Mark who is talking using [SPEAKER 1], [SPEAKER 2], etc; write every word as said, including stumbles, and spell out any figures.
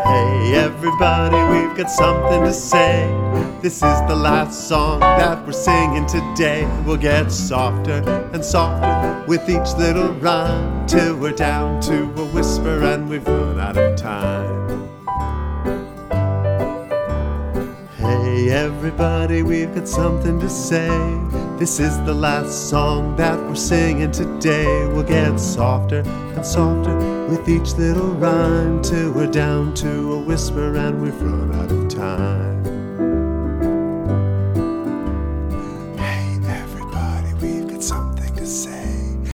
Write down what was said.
[SPEAKER 1] Hey everybody, we've got something to say. This is the last song that we're singing today. We'll get softer and softer with each little rhyme, till we're down to a whisper and we've run out of time. Hey everybody, we've got something to say. This is the last song that we're singing today. We'll get softer and softer with each little rhyme, till we're down to a whisper and we've run out of time.